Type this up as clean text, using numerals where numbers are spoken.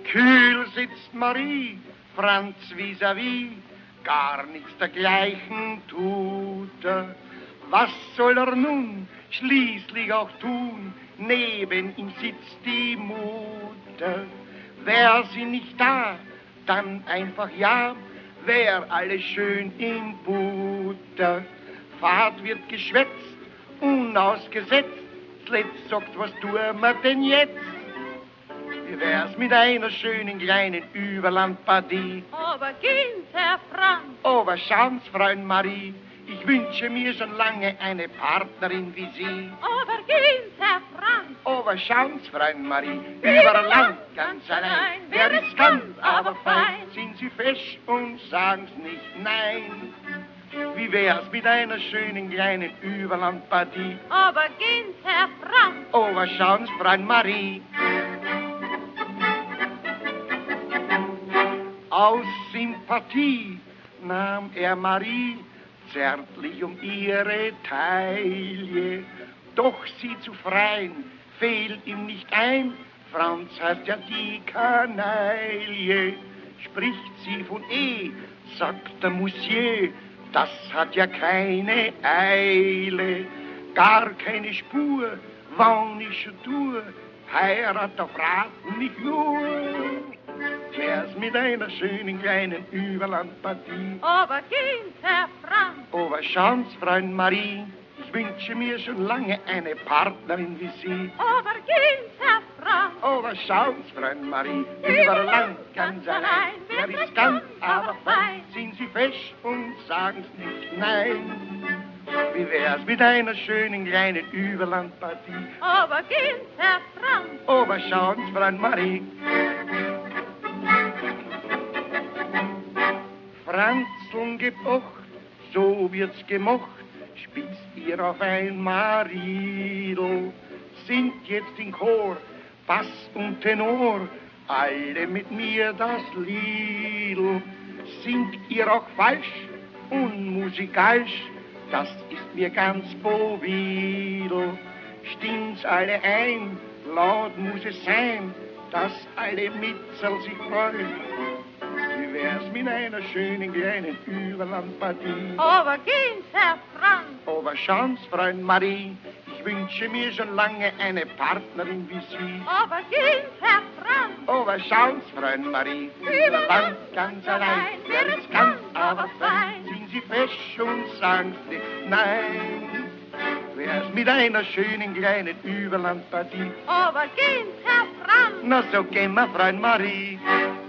Kühl sitzt Marie, Franz vis-à-vis, gar nichts dergleichen tut er. Was soll er nun schließlich auch tun? Neben ihm sitzt die Mutter. Wär sie nicht da, dann einfach ja, wär alles schön in Butter. Fahrt wird geschwätzt, unausgesetzt, zuletzt sagt, was tun wir denn jetzt? Wie wär's mit einer schönen kleinen Überlandpartie? Aber gehen's, Herr Franz. Aber schauen's, Freund Marie, ich wünsche mir schon lange eine Partnerin wie Sie. Aber gehen's, Herr Franz. Aber schauen's, Freund Marie, über Land ganz allein. Wer riskant, aber fein, sind Sie fesch und sagen's nicht nein. Wie wär's mit einer schönen kleinen Überlandpartie? Aber gehen's, Herr Franz. Aber schauen's, Freund Marie. Aus Sympathie nahm er Marie zärtlich um ihre Taille. Doch sie zu freien fehlt ihm nicht ein, Franz heißt ja die Kanaille. Spricht sie von sagt der Monsieur, das hat ja keine Eile. Gar keine Spur, wann ich schon tue, Heirat auf Raten nicht nur. Wär's mit einer schönen kleinen Überlandpartie. Aber gehen's, Herr Franz. Aber schauen's, Freund Marie, ich wünsche mir schon lange eine Partnerin wie Sie. Aber gehen's, Herr Franz. Aber schauen's, Freund Marie, über Land ganz allein. Wer ist ganz, aber fein, sind Sie fesch und sagen's nicht nein. Wie wär's mit einer schönen kleinen Überlandpartie? Aber gehen's, Herr Franz. Aber schauen's, Freund Marie. Franzln gepocht, so wird's gemocht, spitzt ihr auf ein Mariedl, singt jetzt in Chor, Bass und Tenor, alle mit mir das Liedl. Singt ihr auch falsch und musikalisch, das ist mir ganz bovidel. Stimmt's alle ein, laut muss es sein, dass alle Mitzel sich freuen. Wie wär's mit einer schönen kleinen Überlandpartie? Aber gehen's, Herr Franz. Aber schauen's, Freund Marie, ich wünsche mir schon lange eine Partnerin wie Sie. Aber gehen's, Herr Franz. Aber schauen's, Freund Marie, über Land ganz allein. Wer ist ganz, aber fein, sind Sie fesch und sagen's nicht nein. Wär's mit einer schönen kleinen Überlandpartie? Aber gehen's, Herr Franz. Na so gehen wir, Freund Marie.